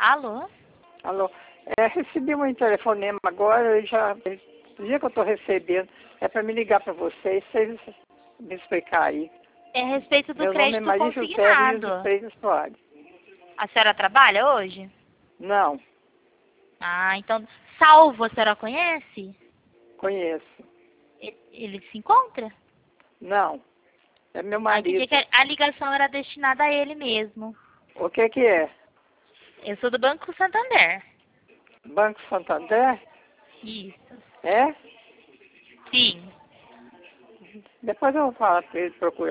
Alô? Alô, recebi um telefonema agora, o dia que eu estou recebendo, é para me ligar para vocês me explicar aí. É a respeito do Meu nome é crédito Maria José Rios de consignado. Freitas Soares. A senhora trabalha hoje? Não, Ah, então, Salvo, a senhora conhece? conheço. Ele se encontra? Não, é meu Ah, entendi marido. que a ligação era destinada a ele mesmo. O que que é? Eu sou do Banco Santander. Banco Santander? Isso. É? Sim. Depois eu vou falar para ele procurar.